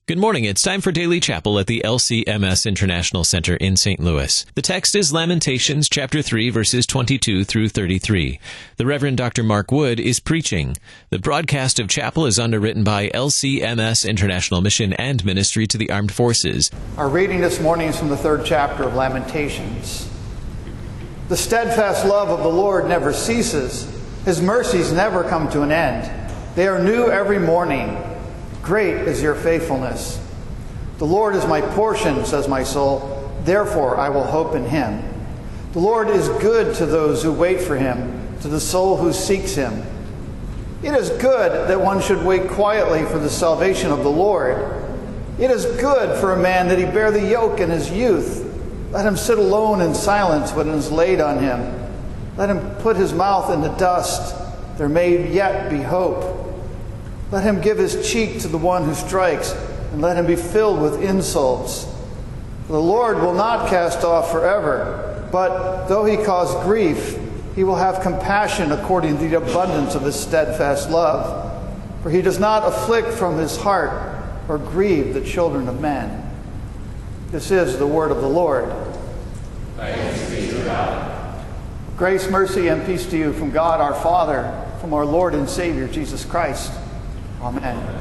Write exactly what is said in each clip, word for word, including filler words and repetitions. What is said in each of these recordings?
Good morning. It's time for Daily Chapel at the L C M S International Center in Saint Louis. The text is Lamentations chapter three, verses twenty-two through thirty-three. The Reverend Doctor Mark Wood is preaching. The broadcast of chapel is underwritten by L C M S International Mission and Ministry to the Armed Forces. Our reading this morning is from the third chapter of Lamentations. The steadfast love of the Lord never ceases. His mercies never come to an end. They are new every morning. Great is your faithfulness. The Lord is my portion, says my soul. Therefore I will hope in him. The Lord is good to those who wait for him, to the soul who seeks him. It is good that one should wait quietly for the salvation of the Lord. It is good for a man that he bear the yoke in his youth. Let him sit alone in silence when it is laid on him. Let him put his mouth in the dust. There may yet be hope. Let him give his cheek to the one who strikes, and let him be filled with insults. For the Lord will not cast off forever, but though he cause grief, he will have compassion according to the abundance of his steadfast love. For he does not afflict from his heart or grieve the children of men. This is the word of the Lord. Thanks be to God. Grace, mercy, and peace to you from God our Father, from our Lord and Savior Jesus Christ. Amen.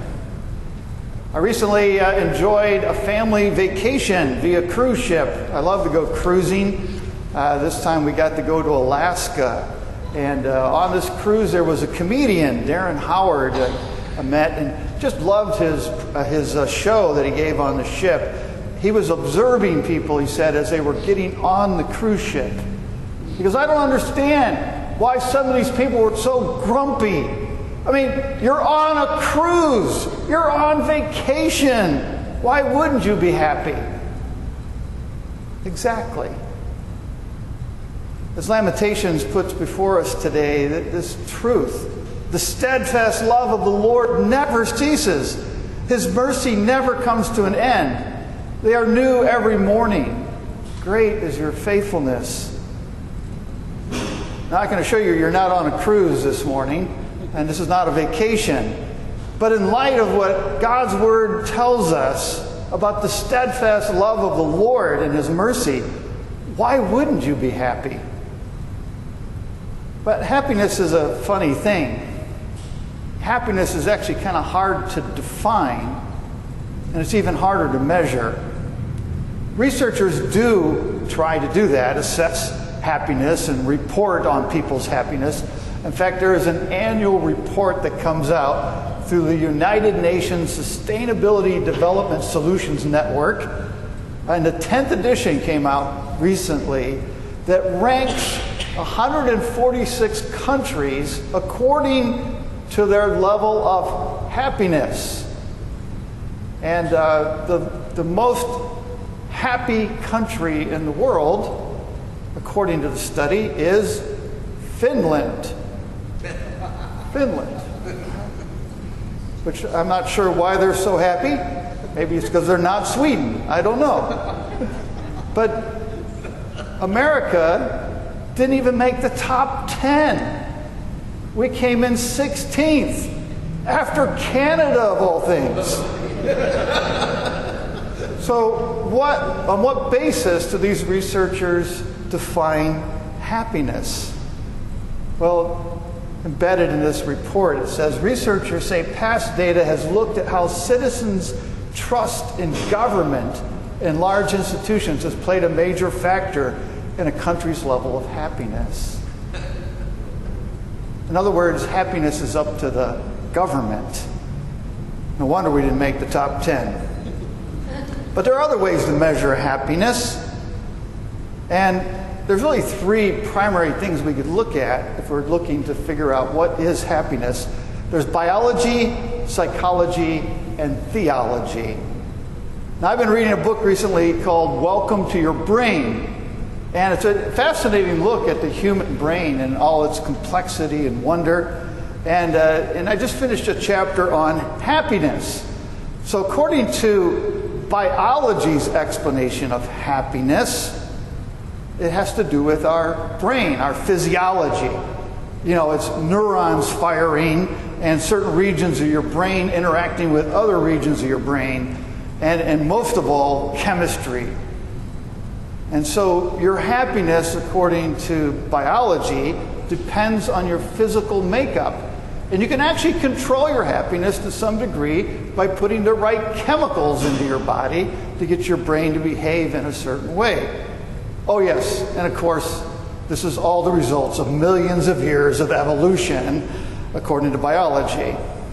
I recently uh, enjoyed a family vacation via cruise ship. I love to go cruising. Uh, this time we got to go to Alaska. And uh, on this cruise there was a comedian, Darren Howard, uh, I met and just loved his, uh, his uh, show that he gave on the ship. He was observing people, he said, as they were getting on the cruise ship. He goes, I don't understand why some of these people were so grumpy. I mean, you're on a cruise. You're on vacation. Why wouldn't you be happy? Exactly. As Lamentations puts before us today, that this truth, the steadfast love of the Lord never ceases. His mercy never comes to an end. They are new every morning. Great is your faithfulness. Now I can assure you, you're not on a cruise this morning. And this is not a vacation. But in light of what God's Word tells us about the steadfast love of the Lord and His mercy, why wouldn't you be happy? But happiness is a funny thing. Happiness is actually kind of hard to define, and it's even harder to measure. Researchers do try to do that, assess happiness and report on people's happiness. In fact, there is an annual report that comes out through the United Nations Sustainability Development Solutions Network, and the tenth edition came out recently that ranks one hundred forty-six countries according to their level of happiness. And uh, the, the most happy country in the world, according to the study, is Finland. Finland. Which I'm not sure why they're so happy. Maybe it's because they're not Sweden. I don't know. But America didn't even make the top ten. We came in sixteenth, after Canada of all things. So what, on what basis do these researchers define happiness? Well, embedded in this report, it says, researchers say past data has looked at how citizens' trust in government and large institutions has played a major factor in a country's level of happiness. In other words, happiness is up to the government. No wonder we didn't make the top ten. But there are other ways to measure happiness. And there's really three primary things we could look at if we're looking to figure out what is happiness. There's biology, psychology, and theology. Now, I've been reading a book recently called Welcome to Your Brain. And it's a fascinating look at the human brain and all its complexity and wonder. And, uh, and I just finished a chapter on happiness. So according to biology's explanation of happiness, it has to do with our brain, our physiology. You know, it's neurons firing and certain regions of your brain interacting with other regions of your brain. and, and most of all, chemistry. And so your happiness, according to biology, depends on your physical makeup. And you can actually control your happiness to some degree by putting the right chemicals into your body to get your brain to behave in a certain way. Oh yes, and of course, this is all the results of millions of years of evolution, according to biology.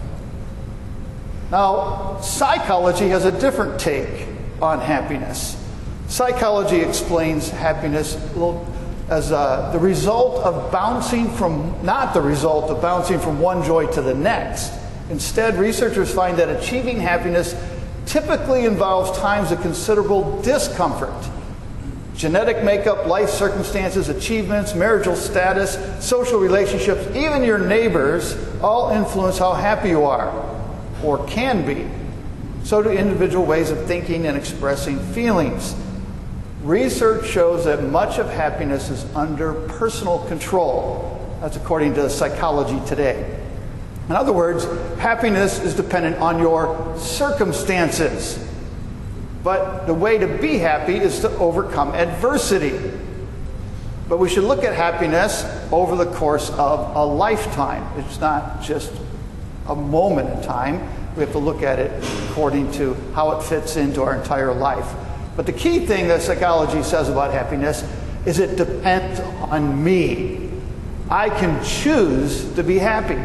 Now, psychology has a different take on happiness. Psychology explains happiness as uh, the result of bouncing from, not the result of bouncing from one joy to the next. Instead, researchers find that achieving happiness typically involves times of considerable discomfort. Genetic makeup, life circumstances, achievements, marital status, social relationships, even your neighbors all influence how happy you are, or can be. So do individual ways of thinking and expressing feelings. Research shows that much of happiness is under personal control. That's according to Psychology Today. In other words, happiness is dependent on your circumstances. But the way to be happy is to overcome adversity. But we should look at happiness over the course of a lifetime. It's not just a moment in time. We have to look at it according to how it fits into our entire life. But the key thing that psychology says about happiness is it depends on me. I can choose to be happy.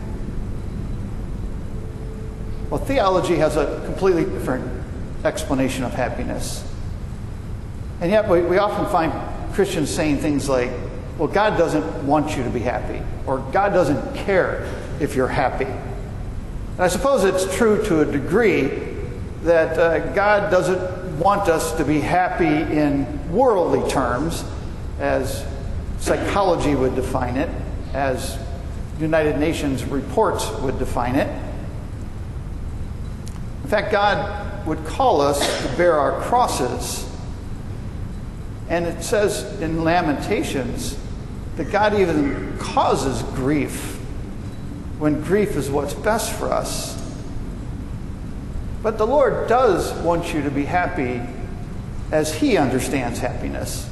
Well, theology has a completely different explanation of happiness. And yet we, we often find Christians saying things like, well, God doesn't want you to be happy, or God doesn't care if you're happy. And I suppose it's true to a degree that uh, God doesn't want us to be happy in worldly terms, as psychology would define it, as United Nations reports would define it. In fact, God would call us to bear our crosses. And it says in Lamentations that God even causes grief when grief is what's best for us. But the Lord does want you to be happy as He understands happiness.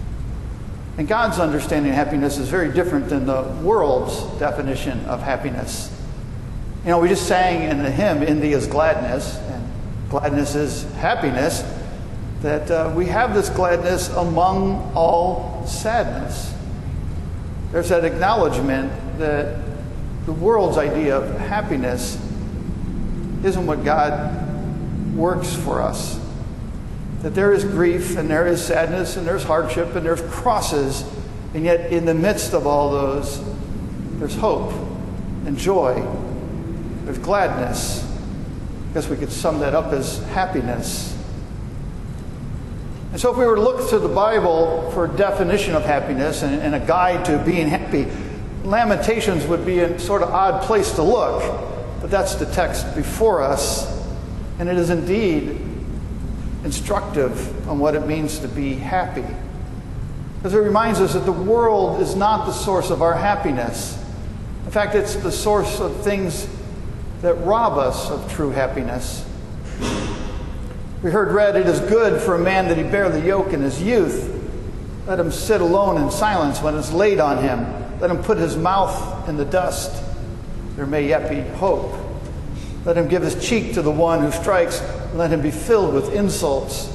And God's understanding of happiness is very different than the world's definition of happiness. You know, we just sang in the hymn, India's Gladness, and gladness is happiness, that uh, we have this gladness among all sadness. There's that acknowledgement that the world's idea of happiness isn't what God works for us. That there is grief, and there is sadness, and there's hardship, and there's crosses, and yet in the midst of all those, there's hope and joy. There's gladness. I guess we could sum that up as happiness. And so if we were to look through the Bible for a definition of happiness and, and a guide to being happy, Lamentations would be a sort of odd place to look, but that's the text before us, and it is indeed instructive on what it means to be happy. Because it reminds us that the world is not the source of our happiness. In fact, it's the source of things that rob us of true happiness. We heard read, it is good for a man that he bear the yoke in his youth. Let him sit alone in silence when it's laid on him. Let him put his mouth in the dust. There may yet be hope. Let him give his cheek to the one who strikes. Let him be filled with insults.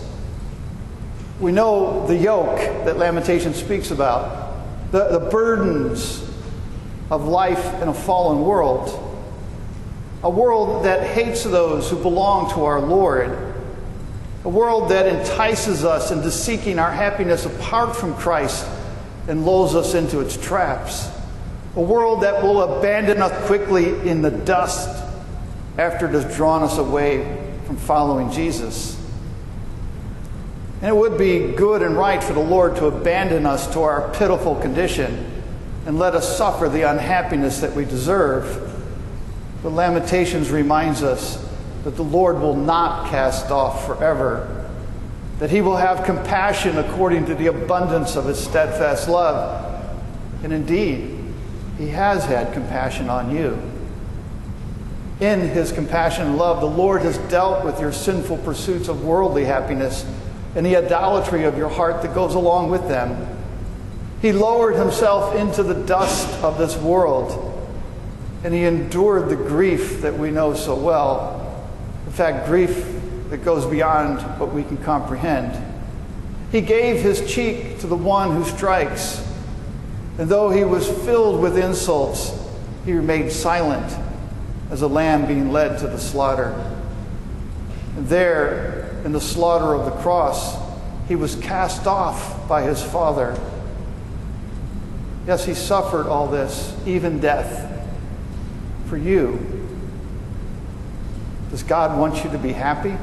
We know the yoke that Lamentation speaks about, the, the burdens of life in a fallen world. A world that hates those who belong to our Lord. A world that entices us into seeking our happiness apart from Christ and lulls us into its traps. A world that will abandon us quickly in the dust after it has drawn us away from following Jesus. And it would be good and right for the Lord to abandon us to our pitiful condition and let us suffer the unhappiness that we deserve. But Lamentations reminds us that the Lord will not cast off forever, that He will have compassion according to the abundance of His steadfast love. And indeed, He has had compassion on you. In his compassion and love, the Lord has dealt with your sinful pursuits of worldly happiness and the idolatry of your heart that goes along with them. He lowered himself into the dust of this world, and he endured the grief that we know so well. In fact, grief that goes beyond what we can comprehend. He gave his cheek to the one who strikes, and though he was filled with insults, he remained silent as a lamb being led to the slaughter. And there, in the slaughter of the cross, he was cast off by his Father. Yes, he suffered all this, even death, for you. Does God want you to be happy?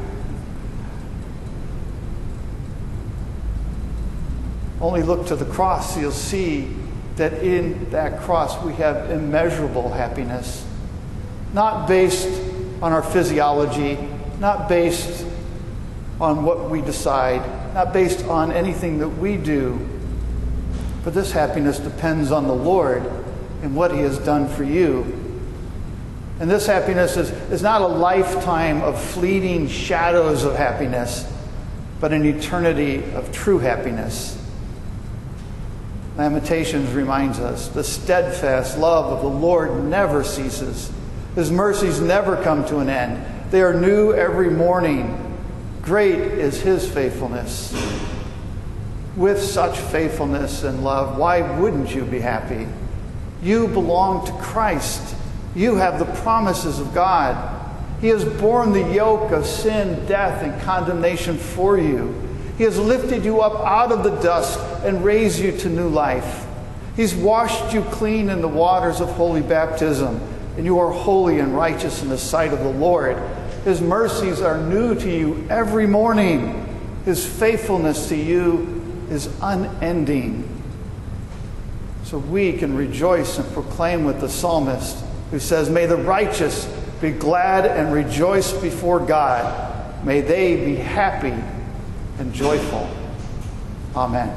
Only look to the cross, you'll see that in that cross we have immeasurable happiness. Not based on our physiology, not based on what we decide, not based on anything that we do. But this happiness depends on the Lord and what he has done for you. And this happiness is, is not a lifetime of fleeting shadows of happiness, but an eternity of true happiness. Lamentations reminds us the steadfast love of the Lord never ceases. His mercies never come to an end. They are new every morning. Great is his faithfulness. With such faithfulness and love, why wouldn't you be happy? You belong to Christ. You have the promises of God. He has borne the yoke of sin, death, and condemnation for you. He has lifted you up out of the dust and raised you to new life. He's washed you clean in the waters of holy baptism, and you are holy and righteous in the sight of the Lord. His mercies are new to you every morning. His faithfulness to you is unending. So we can rejoice and proclaim with the psalmist who says, "May the righteous be glad and rejoice before God. May they be happy and joyful." Amen.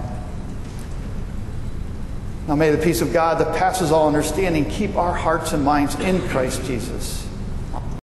Now may the peace of God that passes all understanding keep our hearts and minds in Christ Jesus.